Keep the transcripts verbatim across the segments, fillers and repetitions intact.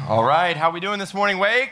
All right, how we doing this morning, Wake?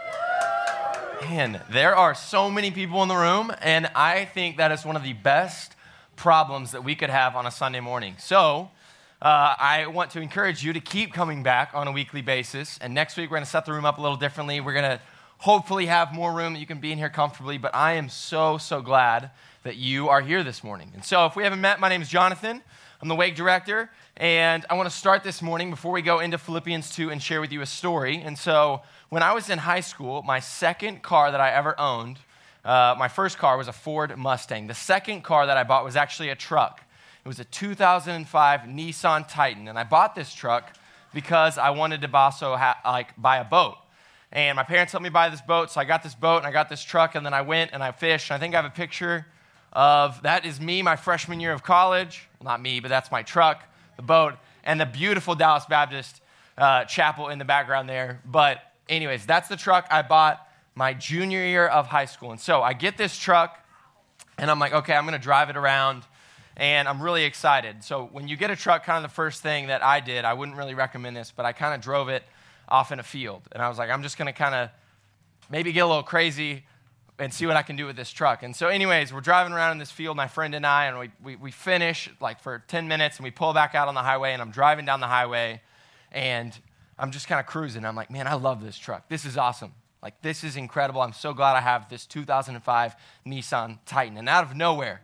Man, there are so many people in the room, and I think that is one of the best problems that we could have on a Sunday morning. So, uh, I want to encourage you to keep coming back on a weekly basis, and next week we're going to set the room up a little differently. We're going to hopefully have more room that you can be in here comfortably, but I am so, so glad that you are here this morning. And so, if we haven't met, my name is Jonathan. I'm the Wake director, and I want to start this morning before we go into Philippians two and share with you a story. And so when I was in high school, my second car that I ever owned, uh, my first car was a Ford Mustang. The second car that I bought was actually a truck. It was a two thousand five Nissan Titan, and I bought this truck because I wanted to also ha- like buy a boat. And my parents helped me buy this boat, so I got this boat and I got this truck, and then I went and I fished. And I think I have a picture of, that is me, my freshman year of college. Well, not me, but that's my truck, the boat, and the beautiful Dallas Baptist uh, chapel in the background there. But anyways, that's the truck I bought my junior year of high school. And so I get this truck, and I'm like, okay, I'm going to drive it around, and I'm really excited. So when you get a truck, kind of the first thing that I did, I wouldn't really recommend this, but I kind of drove it off in a field. And I was like, I'm just going to kind of maybe get a little crazy and see what I can do with this truck. And so anyways, we're driving around in this field, my friend and I, and we, we, we finish like for ten minutes, and we pull back out on the highway, and I'm driving down the highway, and I'm just kind of cruising. I'm like, man, I love this truck. This is awesome. Like, this is incredible. I'm so glad I have this two thousand five Nissan Titan. And out of nowhere,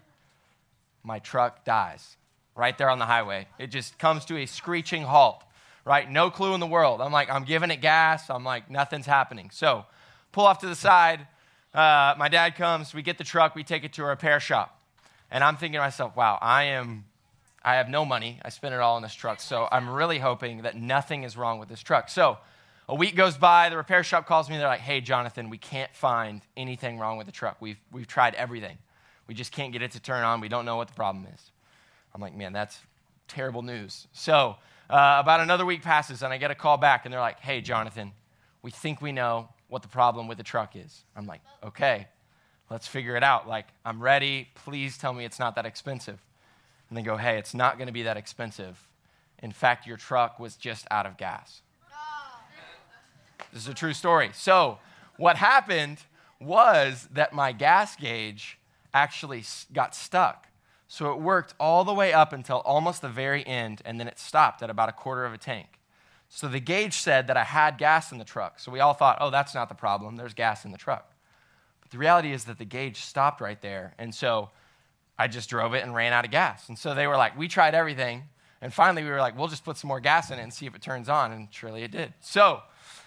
my truck dies right there on the highway. It just comes to a screeching halt, right? No clue in the world. I'm like, I'm giving it gas. I'm like, nothing's happening. So pull off to the side. Uh, my dad comes, we get the truck, we take it to a repair shop. And I'm thinking to myself, wow, I am, I have no money. I spent it all on this truck. So I'm really hoping that nothing is wrong with this truck. So a week goes by, the repair shop calls me, they're like, hey, Jonathan, we can't find anything wrong with the truck. We've, we've tried everything. We just can't get it to turn on. We don't know what the problem is. I'm like, man, that's terrible news. So uh, about another week passes, and I get a call back, and they're like, hey, Jonathan, we think we know what the problem with the truck is. I'm like, okay, let's figure it out. Like, I'm ready. Please tell me it's not that expensive. And they go, hey, it's not going to be that expensive. In fact, your truck was just out of gas. This is a true story. So what happened was that my gas gauge actually got stuck. So it worked all the way up until almost the very end, and then it stopped at about a quarter of a tank. So the gauge said that I had gas in the truck. So we all thought, oh, that's not the problem. There's gas in the truck. But the reality is that the gauge stopped right there. And so I just drove it and ran out of gas. And so they were like, we tried everything. And finally we were like, we'll just put some more gas in it and see if it turns on. And surely it did. So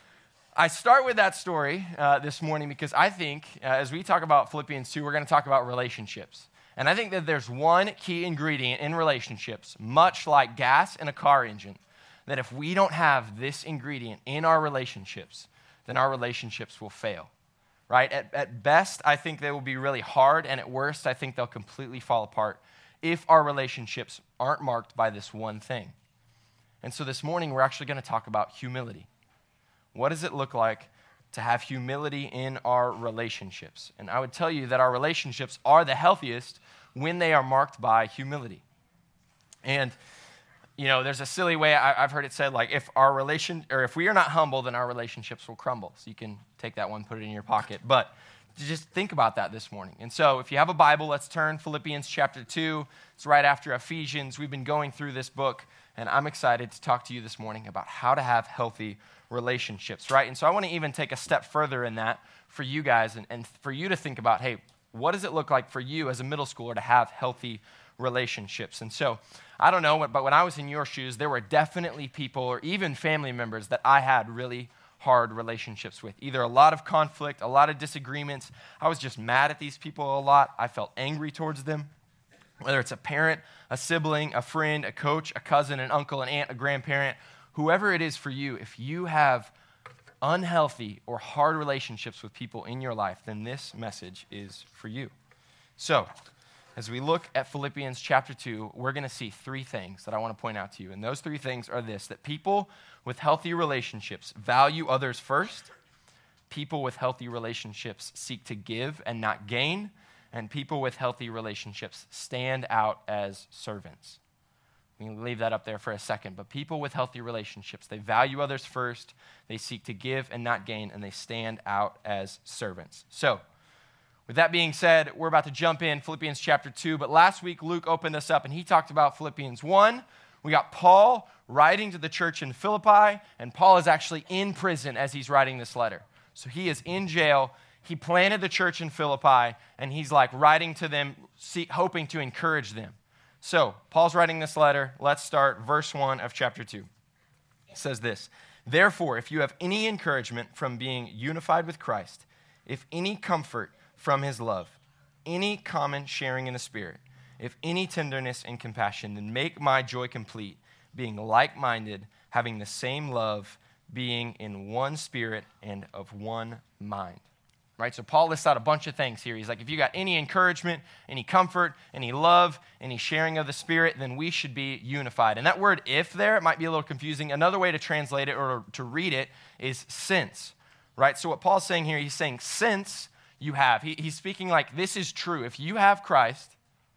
I start with that story uh, this morning because I think uh, as we talk about Philippians two, we're going to talk about relationships. And I think that there's one key ingredient in relationships, much like gas in a car engine, that if we don't have this ingredient in our relationships, then our relationships will fail, right? At, at best, I think they will be really hard, and at worst, I think they'll completely fall apart if our relationships aren't marked by this one thing. And so this morning, we're actually going to talk about humility. What does it look like to have humility in our relationships? And I would tell you that our relationships are the healthiest when they are marked by humility. And you know, there's a silly way I, I've heard it said, like, if our relation, or if we are not humble, then our relationships will crumble. So you can take that one, put it in your pocket. But just think about that this morning. And so if you have a Bible, let's turn Philippians chapter two. It's right after Ephesians. We've been going through this book, and I'm excited to talk to you this morning about how to have healthy relationships, right? And so I want to even take a step further in that for you guys and, and for you to think about, hey, what does it look like for you as a middle schooler to have healthy relationships? And so I don't know, but when I was in your shoes, there were definitely people or even family members that I had really hard relationships with. Either a lot of conflict, a lot of disagreements. I was just mad at these people a lot. I felt angry towards them. Whether it's a parent, a sibling, a friend, a coach, a cousin, an uncle, an aunt, a grandparent, whoever it is for you, if you have unhealthy or hard relationships with people in your life, then this message is for you. So, as we look at Philippians chapter two, we're going to see three things that I want to point out to you. And those three things are this, that people with healthy relationships value others first, people with healthy relationships seek to give and not gain, and people with healthy relationships stand out as servants. We can leave that up there for a second. But people with healthy relationships, they value others first, they seek to give and not gain, and they stand out as servants. So, with that being said, we're about to jump in Philippians chapter two. But last week, Luke opened us up, and he talked about Philippians one. We got Paul writing to the church in Philippi, and Paul is actually in prison as he's writing this letter. So he is in jail. He planted the church in Philippi, and he's like writing to them, see, hoping to encourage them. So Paul's writing this letter. Let's start verse one of chapter two. It says this, "Therefore, if you have any encouragement from being unified with Christ, if any comfort from his love, any common sharing in the Spirit, if any tenderness and compassion, then make my joy complete, being like-minded, having the same love, being in one spirit and of one mind." Right? So Paul lists out a bunch of things here. He's like, if you got any encouragement, any comfort, any love, any sharing of the Spirit, then we should be unified. And that word "if" there, it might be a little confusing. Another way to translate it or to read it is "since." Right? So what Paul's saying here, he's saying, since you have. He, he's speaking like this is true. If you have Christ,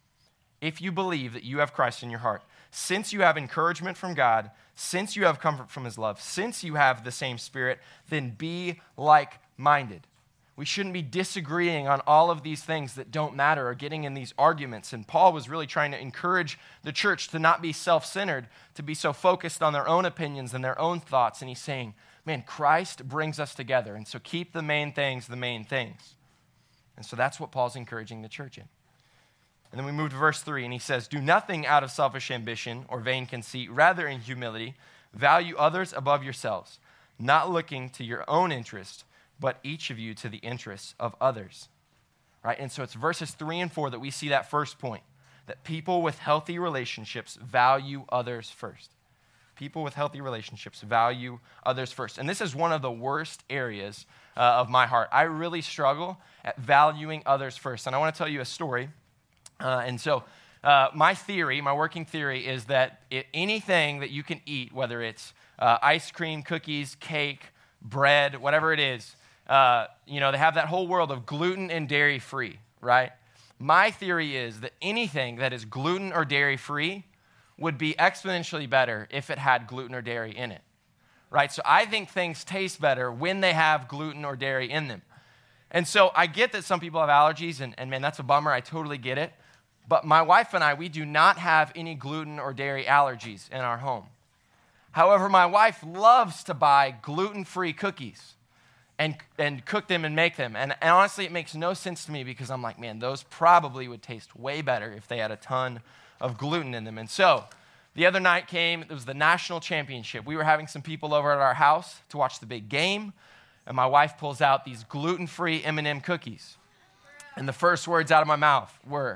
if you believe that you have Christ in your heart, since you have encouragement from God, since you have comfort from his love, since you have the same Spirit, then be like-minded. We shouldn't be disagreeing on all of these things that don't matter or getting in these arguments. And Paul was really trying to encourage the church to not be self-centered, to be so focused on their own opinions and their own thoughts. And he's saying, man, Christ brings us together. And so keep the main things the main things. And so that's what Paul's encouraging the church in. And then we move to verse three, and he says, "Do nothing out of selfish ambition or vain conceit, rather in humility, value others above yourselves, not looking to your own interest, but each of you to the interests of others." Right? And so it's verses three and four that we see that first point, that people with healthy relationships value others first. People with healthy relationships value others first. And this is one of the worst areas uh, of my heart. I really struggle at valuing others first. And I want to tell you a story. Uh, and so uh, my theory, my working theory is that it, anything that you can eat, whether it's uh, ice cream, cookies, cake, bread, whatever it is, uh, you know, they have that whole world of gluten and dairy free, right? My theory is that anything that is gluten or dairy free would be exponentially better if it had gluten or dairy in it, right? So I think things taste better when they have gluten or dairy in them. And so I get that some people have allergies, and, and man, that's a bummer. I totally get it. But my wife and I, we do not have any gluten or dairy allergies in our home. However, my wife loves to buy gluten-free cookies and, and cook them and make them. And, and honestly, it makes no sense to me because I'm like, man, those probably would taste way better if they had a ton of gluten in them. And so the other night came, it was the national championship. We were having some people over at our house to watch the big game, and my wife pulls out these gluten-free M and M cookies. And the first words out of my mouth were,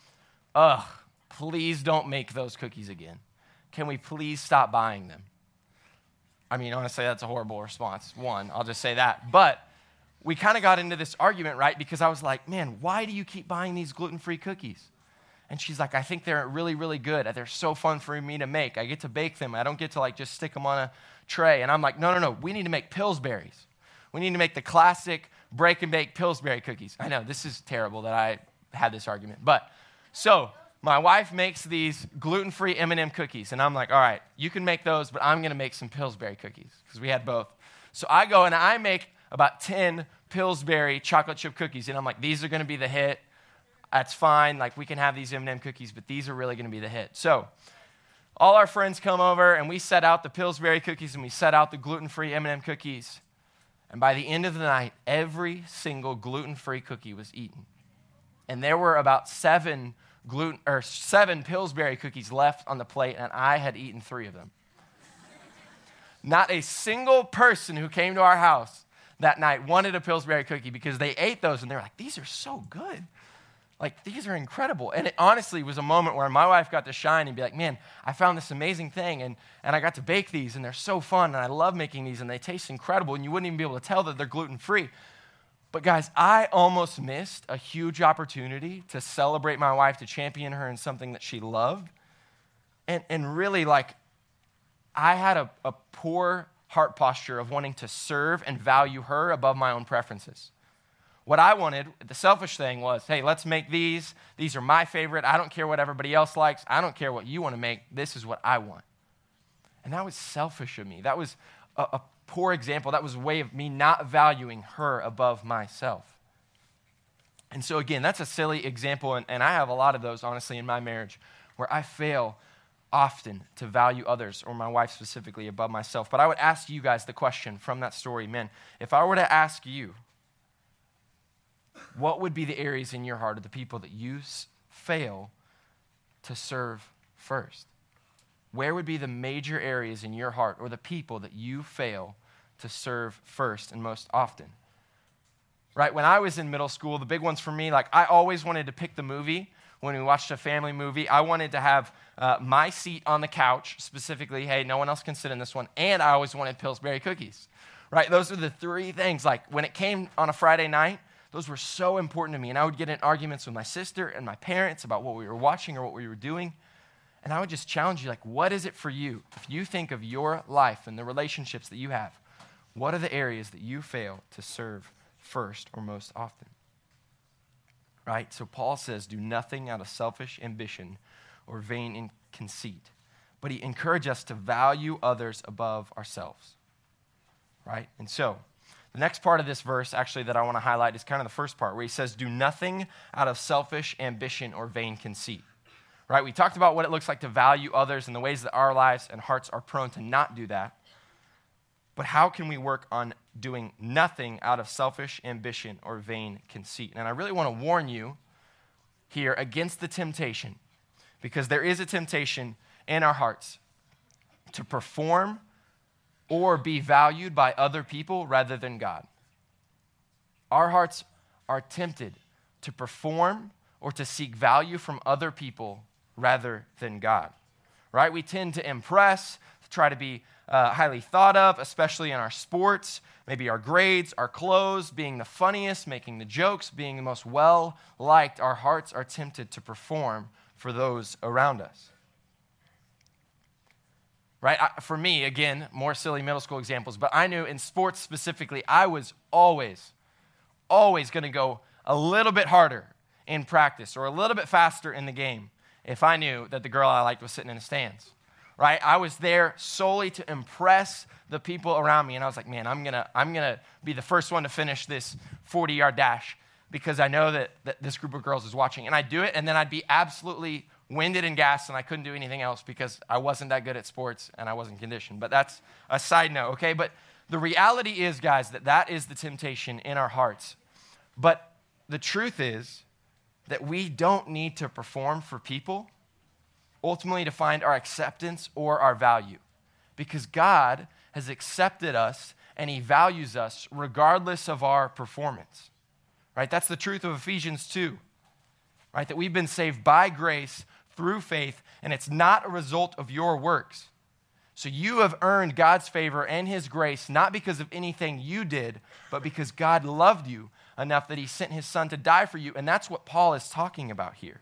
"Ugh, please don't make those cookies again. Can we please stop buying them?" I mean, honestly, that's a horrible response. One, I'll just say that. But we kind of got into this argument, right? Because I was like, man, why do you keep buying these gluten-free cookies? And she's like, I think they're really, really good. They're so fun for me to make. I get to bake them. I don't get to like just stick them on a tray. And I'm like, no, no, no. We need to make Pillsbury's. We need to make the classic break and bake Pillsbury cookies. I know, this is terrible that I had this argument. But so my wife makes these gluten-free M and M cookies. And I'm like, all right, you can make those, but I'm going to make some Pillsbury cookies because we had both. So I go and I make about ten Pillsbury chocolate chip cookies. And I'm like, these are going to be the hit. That's fine. Like, we can have these M and M cookies, but these are really going to be the hit. So all our friends come over, and we set out the Pillsbury cookies, and we set out the gluten-free M and M cookies. And by the end of the night, every single gluten-free cookie was eaten. And there were about seven gluten or seven Pillsbury cookies left on the plate, and I had eaten three of them. Not a single person who came to our house that night wanted a Pillsbury cookie because they ate those, and they were like, these are so good. Like, these are incredible. And it honestly was a moment where my wife got to shine and be like, man, I found this amazing thing, and, and I got to bake these, and they're so fun, and I love making these, and they taste incredible, and you wouldn't even be able to tell that they're gluten-free. But guys, I almost missed a huge opportunity to celebrate my wife, to champion her in something that she loved. And, and really, like, I had a, a poor heart posture of wanting to serve and value her above my own preferences. What I wanted, the selfish thing was, hey, let's make these. These are my favorite. I don't care what everybody else likes. I don't care what you want to make. This is what I want. And that was selfish of me. That was a, a poor example. That was a way of me not valuing her above myself. And so again, that's a silly example, and, and I have a lot of those, honestly, in my marriage, where I fail often to value others, or my wife specifically, above myself. But I would ask you guys the question from that story, men, if I were to ask you, what would be the areas in your heart of the people that you s- fail to serve first? Where would be the major areas in your heart or the people that you fail to serve first and most often? Right, when I was in middle school, the big ones for me, like I always wanted to pick the movie. When we watched a family movie, I wanted to have uh, my seat on the couch, specifically, hey, no one else can sit in this one, and I always wanted Pillsbury cookies, right? Those are the three things. Like when it came on a Friday night, those were so important to me, and I would get in arguments with my sister and my parents about what we were watching or what we were doing, and I would just challenge you, like, what is it for you? If you think of your life and the relationships that you have, what are the areas that you fail to serve first or most often? Right? So Paul says, do nothing out of selfish ambition or vain in conceit, but he encourages us to value others above ourselves. Right? And so the next part of this verse, actually, that I want to highlight is kind of the first part where he says, do nothing out of selfish ambition or vain conceit. Right? We talked about what it looks like to value others and the ways that our lives and hearts are prone to not do that. But how can we work on doing nothing out of selfish ambition or vain conceit? And I really want to warn you here against the temptation, because there is a temptation in our hearts to perform or be valued by other people rather than God. Our hearts are tempted to perform or to seek value from other people rather than God. Right? We tend to impress, to try to be Uh, highly thought of, especially in our sports, maybe our grades, our clothes, being the funniest, making the jokes, being the most well-liked. Our hearts are tempted to perform for those around us. Right? I, for me, again, more silly middle school examples, but I knew in sports specifically, I was always, always going to go a little bit harder in practice or a little bit faster in the game if I knew that the girl I liked was sitting in the stands. Right? I was there solely to impress the people around me. And I was like, man, I'm going to I'm gonna be the first one to finish this forty-yard dash because I know that, that this group of girls is watching. And I'd do it, and then I'd be absolutely winded and gassed, and I couldn't do anything else because I wasn't that good at sports and I wasn't conditioned. But that's a side note, okay? But the reality is, guys, that that is the temptation in our hearts. But the truth is that we don't need to perform for people ultimately to find our acceptance or our value, because God has accepted us and he values us regardless of our performance, right? That's the truth of Ephesians two, right? That we've been saved by grace through faith, and it's not a result of your works. So you have earned God's favor and his grace, not because of anything you did, but because God loved you enough that he sent his son to die for you. And that's what Paul is talking about here.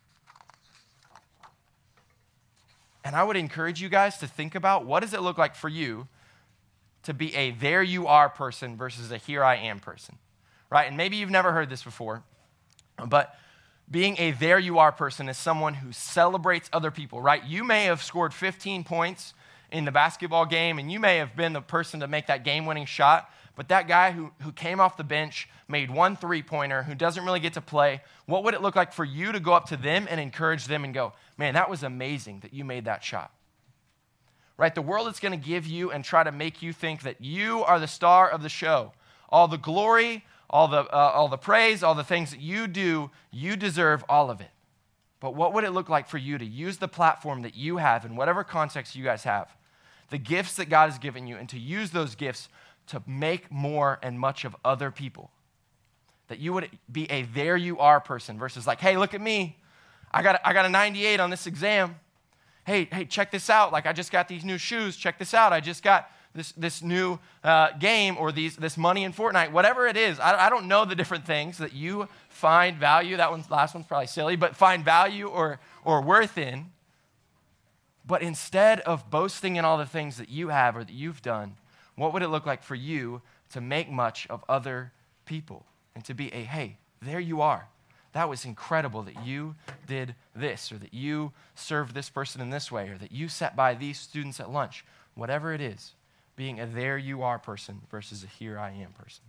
And I would encourage you guys to think about, what does it look like for you to be a there you are person versus a here I am person, right? And maybe you've never heard this before, but being a there you are person is someone who celebrates other people, right? You may have scored fifteen points in the basketball game, and you may have been the person to make that game-winning shot, but that guy who, who came off the bench, made one three-pointer, who doesn't really get to play, what would it look like for you to go up to them and encourage them and go, man, that was amazing that you made that shot? Right? The world is going to give you and try to make you think that you are the star of the show. All the glory, all the, uh, all the praise, all the things that you do, you deserve all of it. But what would it look like for you to use the platform that you have in whatever context you guys have, the gifts that God has given you, and to use those gifts to make more and much of other people? That you would be a there you are person versus like, hey, look at me. I got, I got a ninety-eight on this exam. Hey, hey, check this out. Like, I just got these new shoes. Check this out. I just got this, this new uh, game or these, this money in Fortnite. Whatever it is, I, I don't know the different things that you find value. That one's, last one's probably silly, but find value or, or worth in. But instead of boasting in all the things that you have or that you've done, what would it look like for you to make much of other people? and to be a, hey, there you are. That was incredible that you did this, or that you served this person in this way, or that you sat by these students at lunch. Whatever it is, being a there you are person versus a here I am person.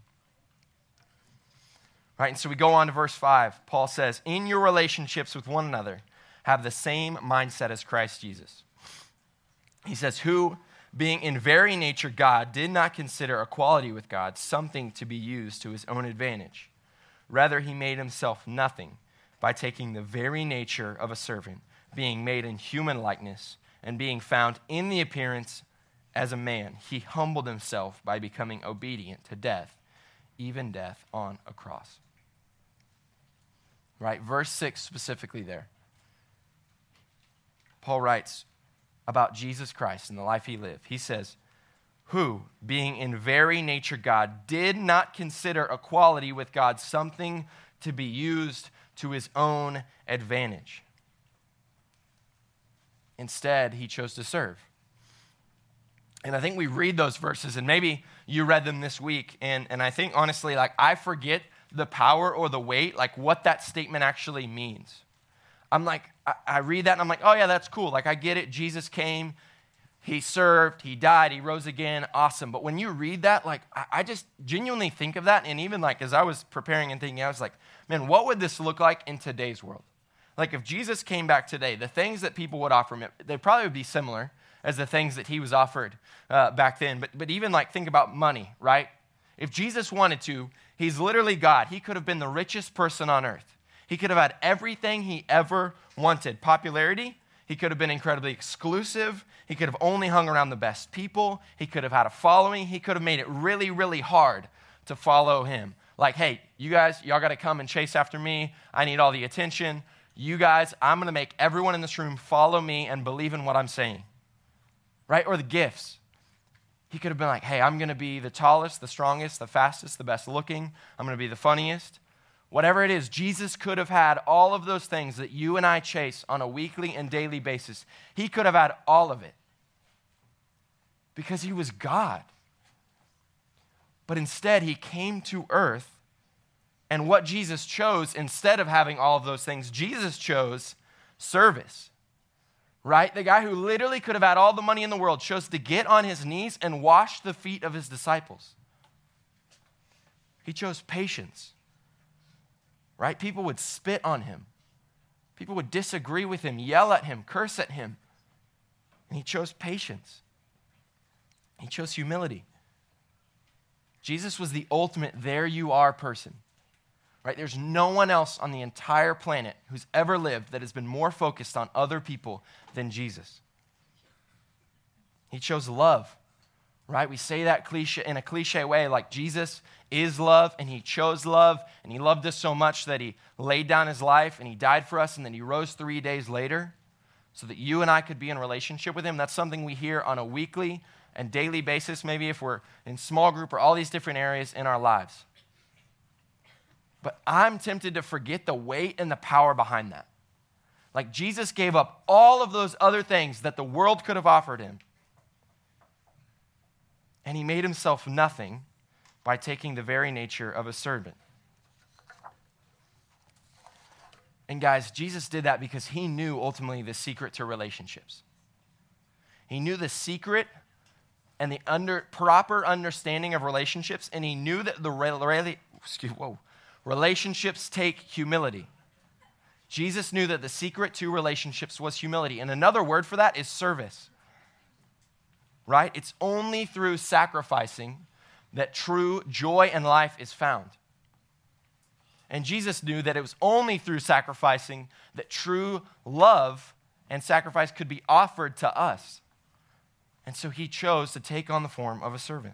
Right, and so we go on to verse five. Paul says, in your relationships with one another, have the same mindset as Christ Jesus. He says, who, being in very nature God, did not consider equality with God something to be used to his own advantage. Rather, he made himself nothing by taking the very nature of a servant, being made in human likeness, and being found in the appearance as a man. He humbled himself by becoming obedient to death, even death on a cross. Right, verse six specifically there. Paul writes about Jesus Christ and the life he lived. He says, who, being in very nature God, did not consider equality with God something to be used to his own advantage. Instead, he chose to serve. And I think we read those verses, and maybe you read them this week, and, and I think, honestly, like, I forget the power or the weight, like, what that statement actually means. I'm like, I, I read that, and I'm like, oh, yeah, that's cool. Like, I get it. Jesus came. He served, he died, he rose again, awesome. But when you read that, like, I just genuinely think of that, and even like as I was preparing and thinking, I was like, man, what would this look like in today's world? Like if Jesus came back today, the things that people would offer him, they probably would be similar as the things that he was offered uh, back then. But, but even like think about money, right? If Jesus wanted to, he's literally God. He could have been the richest person on earth. He could have had everything he ever wanted. Popularity, he could have been incredibly exclusive. He could have only hung around the best people. He could have had a following. He could have made it really, really hard to follow him. Like, hey, you guys, y'all got to come and chase after me. I need all the attention. You guys, I'm going to make everyone in this room follow me and believe in what I'm saying. Right? Or the gifts. He could have been like, hey, I'm going to be the tallest, the strongest, the fastest, the best looking. I'm going to be the funniest. Whatever it is, Jesus could have had all of those things that you and I chase on a weekly and daily basis. He could have had all of it because he was God. But instead, he came to earth, and what Jesus chose, instead of having all of those things, Jesus chose service, right? The guy who literally could have had all the money in the world chose to get on his knees and wash the feet of his disciples. He chose patience. Right? People would spit on him. People would disagree with him, yell at him, curse at him. And he chose patience. He chose humility. Jesus was the ultimate there you are person. Right? There's no one else on the entire planet who's ever lived that has been more focused on other people than Jesus. He chose love. Right? We say that cliche in a cliche way, like Jesus is love, and he chose love, and he loved us so much that he laid down his life, and he died for us, and then he rose three days later so that you and I could be in a relationship with him. That's something we hear on a weekly and daily basis, maybe if we're in small group or all these different areas in our lives. But I'm tempted to forget the weight and the power behind that. Like Jesus gave up all of those other things that the world could have offered him, and he made himself nothing by taking the very nature of a servant. And guys, Jesus did that because he knew ultimately the secret to relationships. He knew the secret and the under, proper understanding of relationships, and he knew that the re, excuse, whoa, relationships take humility. Jesus knew that the secret to relationships was humility. And another word for that is service. Right? It's only through sacrificing that true joy and life is found. And Jesus knew that it was only through sacrificing that true love and sacrifice could be offered to us. And so he chose to take on the form of a servant.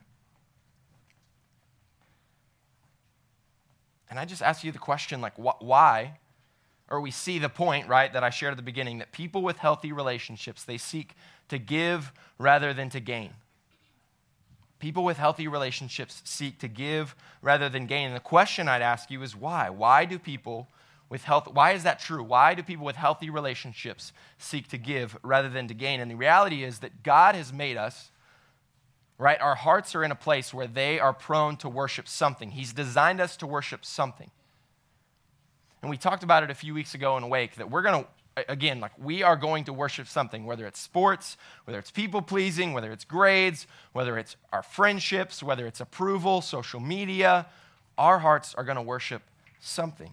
And I just ask you the question, like, wh- why? Or we see the point, right, that I shared at the beginning, that people with healthy relationships, they seek to give rather than to gain. People with healthy relationships seek to give rather than gain. And the question I'd ask you is why? Why do people with health, why is that true? Why do people with healthy relationships seek to give rather than to gain? And the reality is that God has made us right? Our hearts are in a place where they are prone to worship something. He's designed us to worship something. And we talked about it a few weeks ago in Wake, that we're going to, again, like we are going to worship something, whether it's sports, whether it's people-pleasing, whether it's grades, whether it's our friendships, whether it's approval, social media. Our hearts are going to worship something.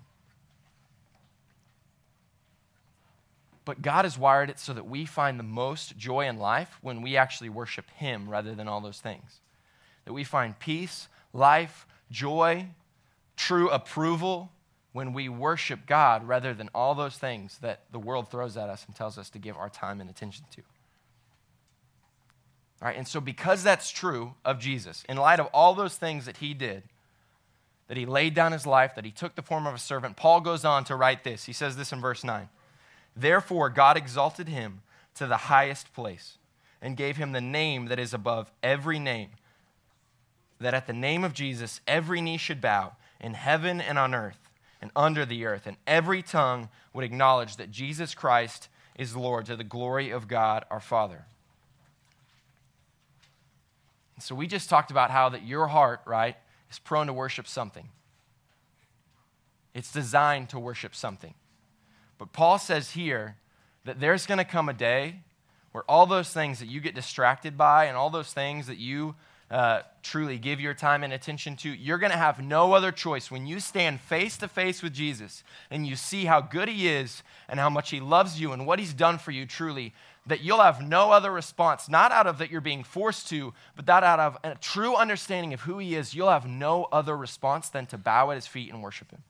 But God has wired it so that we find the most joy in life when we actually worship Him rather than all those things. That we find peace, life, joy, true approval when we worship God rather than all those things that the world throws at us and tells us to give our time and attention to. All right, and so because that's true of Jesus, in light of all those things that He did, that He laid down His life, that He took the form of a servant, Paul goes on to write this. He says this in verse nine. Therefore, God exalted Him to the highest place and gave Him the name that is above every name, that at the name of Jesus every knee should bow in heaven and on earth and under the earth, and every tongue would acknowledge that Jesus Christ is Lord, to the glory of God our Father. And so we just talked about how that your heart, right, is prone to worship something. It's designed to worship something. But Paul says here that there's going to come a day where all those things that you get distracted by and all those things that you uh, truly give your time and attention to, you're going to have no other choice. When you stand face to face with Jesus and you see how good He is and how much He loves you and what He's done for you truly, that you'll have no other response, not out of that you're being forced to, but that out of a true understanding of who He is, you'll have no other response than to bow at His feet and worship Him.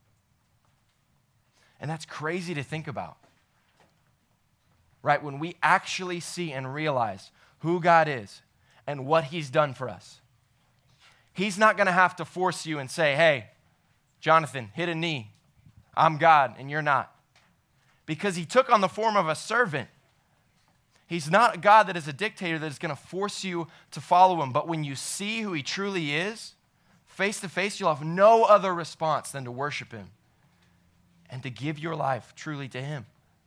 And that's crazy to think about, right? When we actually see and realize who God is and what He's done for us. He's not going to have to force you and say, hey, Jonathan, hit a knee. I'm God and you're not. Because He took on the form of a servant. He's not a God that is a dictator that is going to force you to follow Him. But when you see who He truly is, face to face, you'll have no other response than to worship Him and to give your life truly to Him.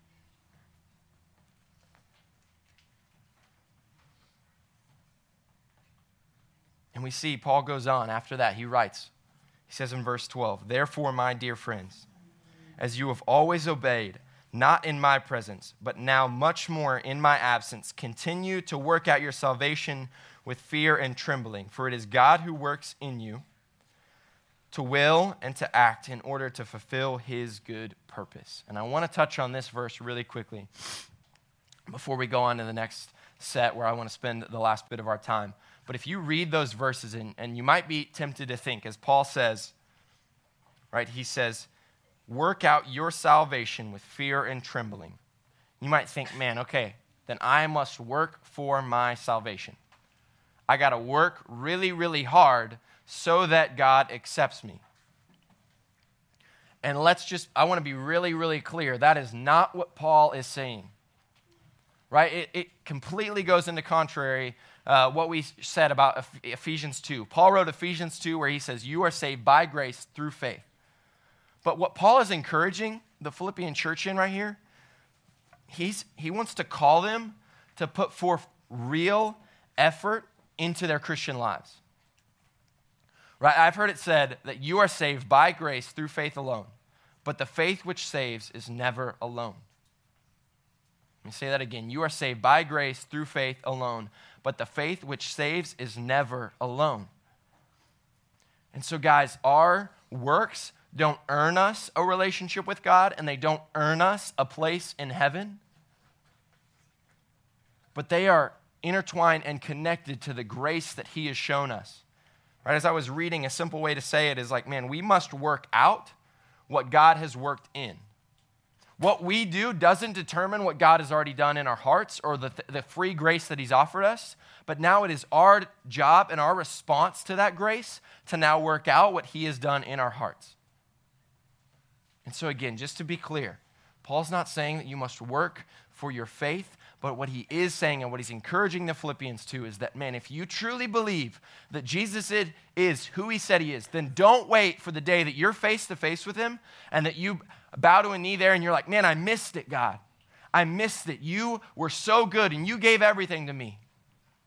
And we see Paul goes on after that. He writes, he says in verse twelve, therefore, my dear friends, as you have always obeyed, not in my presence, but now much more in my absence, continue to work out your salvation with fear and trembling. For it is God who works in you to will and to act in order to fulfill His good purpose. And I want to touch on this verse really quickly before we go on to the next set where I want to spend the last bit of our time. But if you read those verses, and, and you might be tempted to think, as Paul says, right, he says, work out your salvation with fear and trembling. You might think, man, okay, then I must work for my salvation. I got to work really, really hard so that God accepts me. And let's just, I want to be really, really clear. That is not what Paul is saying. Right? It, it completely goes into contrary uh, what we said about Ephesians two. Paul wrote Ephesians two where he says, you are saved by grace through faith. But what Paul is encouraging the Philippian church in right here, he's, he wants to call them to put forth real effort into their Christian lives. Right? I've heard it said that you are saved by grace through faith alone, but the faith which saves is never alone. Let me say that again. You are saved by grace through faith alone, but the faith which saves is never alone. And so, guys, our works don't earn us a relationship with God, and they don't earn us a place in heaven, but they are intertwined and connected to the grace that He has shown us. Right? As I was reading, a simple way to say it is like, man, we must work out what God has worked in. What we do doesn't determine what God has already done in our hearts or the, the free grace that He's offered us, but now it is our job and our response to that grace to now work out what He has done in our hearts. And so again, just to be clear, Paul's not saying that you must work for your faith, but what he is saying and what he's encouraging the Philippians to is that, man, if you truly believe that Jesus is who He said He is, then don't wait for the day that you're face to face with Him and that you bow to a knee there and you're like, man, I missed it, God. I missed it. You were so good and you gave everything to me.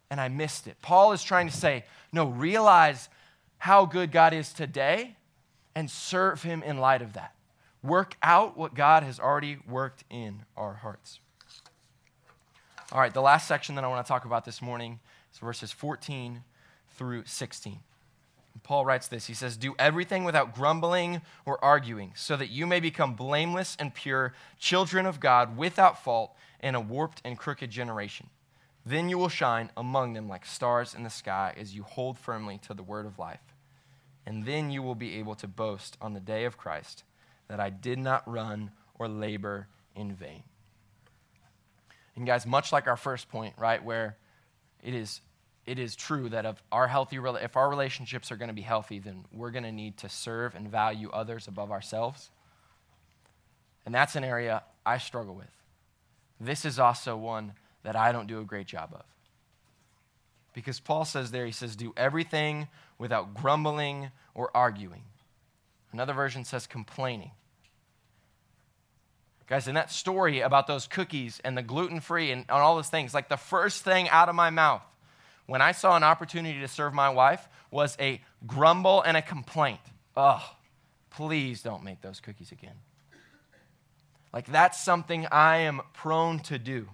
and I missed it. Paul is trying to say, no, realize how good God is today and serve him in light of that. Work out what God has already worked in our hearts. All right, the last section that I want to talk about this morning is verses fourteen through sixteen. Paul writes this. He says, do everything without grumbling or arguing, so that you may become blameless and pure, children of God, without fault, in a warped and crooked generation. Then you will shine among them like stars in the sky as you hold firmly to the word of life. And then you will be able to boast on the day of Christ that I did not run or labor in vain. And guys, much like our first point, right, where it is It is true that if our healthy, if our relationships are going to be healthy, then we're going to need to serve and value others above ourselves. And that's an area I struggle with. This is also one that I don't do a great job of. Because Paul says there, he says, do everything without grumbling or arguing. Another version says complaining. Guys, in that story about those cookies and the gluten-free and, and all those things, like the first thing out of my mouth when I saw an opportunity to serve my wife was a grumble and a complaint. Oh, please don't make those cookies again. Like that's something I am prone to do.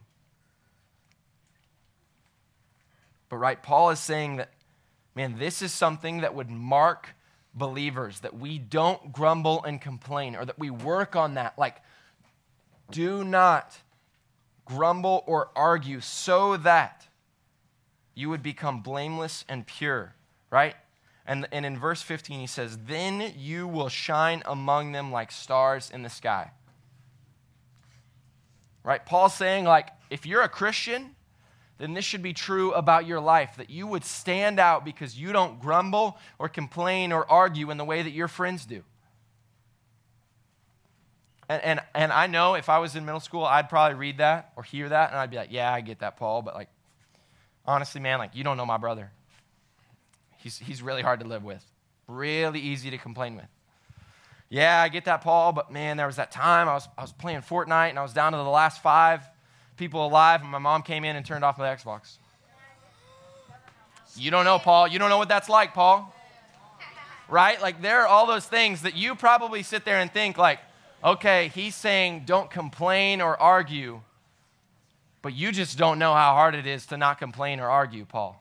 But right, Paul is saying that, man, this is something that would mark believers, that we don't grumble and complain, or that we work on that. Like, do not grumble or argue so that you would become blameless and pure, right? And, and in verse fifteen, he says, then you will shine among them like stars in the sky. Right? Paul's saying, like, if you're a Christian, then this should be true about your life, that you would stand out because you don't grumble or complain or argue in the way that your friends do. And, and, and I know if I was in middle school, I'd probably read that or hear that, and I'd be like, yeah, I get that, Paul, but like, honestly, man, like, you don't know my brother. He's, he's really hard to live with, really easy to complain with. Yeah, I get that, Paul, but man, there was that time I was, I was playing Fortnite, and I was down to the last five people alive, and my mom came in and turned off my Xbox. You don't know, Paul. You don't know what that's like, Paul. Right? Like, there are all those things that you probably sit there and think, like, okay, he's saying don't complain or argue, but you just don't know how hard it is to not complain or argue, Paul.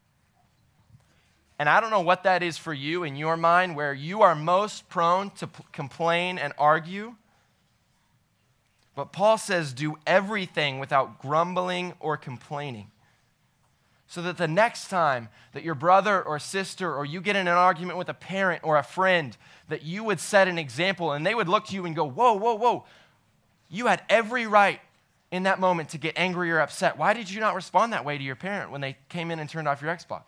And I don't know what that is for you in your mind, where you are most prone to p- complain and argue. But Paul says, do everything without grumbling or complaining. So that the next time that your brother or sister or you get in an argument with a parent or a friend, that you would set an example and they would look to you and go, whoa, whoa, whoa. You had every right in that moment to get angry or upset. Why did you not respond that way to your parent when they came in and turned off your Xbox?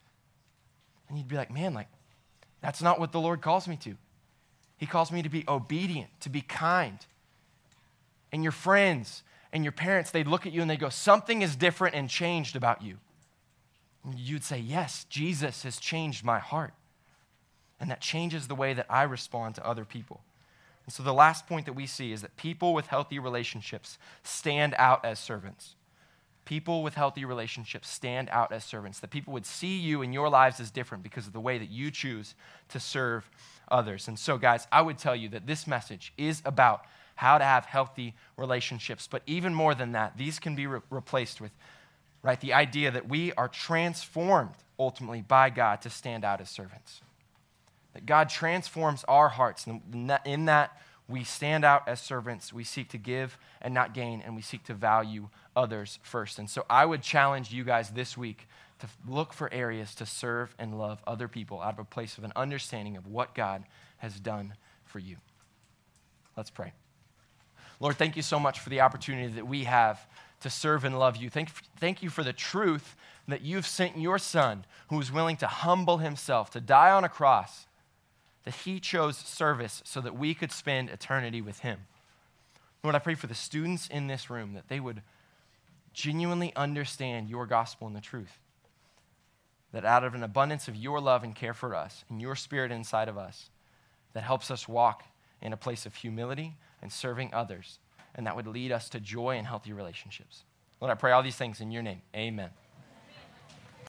And you'd be like, man, like, that's not what the Lord calls me to. He calls me to be obedient, to be kind. And your friends and your parents, they'd look at you and they go, something is different and changed about you. And you'd say, yes, Jesus has changed my heart. And that changes the way that I respond to other people. And so the last point that we see is that people with healthy relationships stand out as servants. People with healthy relationships stand out as servants. That people would see you in your lives as different because of the way that you choose to serve others. And so, guys, I would tell you that this message is about how to have healthy relationships. But even more than that, these can be re- replaced with, right, the idea that we are transformed ultimately by God to stand out as servants. That God transforms our hearts. And in that, we stand out as servants. We seek to give and not gain, and we seek to value others first. And so I would challenge you guys this week to look for areas to serve and love other people out of a place of an understanding of what God has done for you. Let's pray. Lord, thank you so much for the opportunity that we have to serve and love you. Thank, thank you for the truth that you've sent your son who was willing to humble himself, to die on a cross, that he chose service so that we could spend eternity with him. Lord, I pray for the students in this room that they would genuinely understand your gospel and the truth. That out of an abundance of your love and care for us and your spirit inside of us, that helps us walk in a place of humility and serving others, and that would lead us to joy and healthy relationships. Lord, I pray all these things in your name. Amen.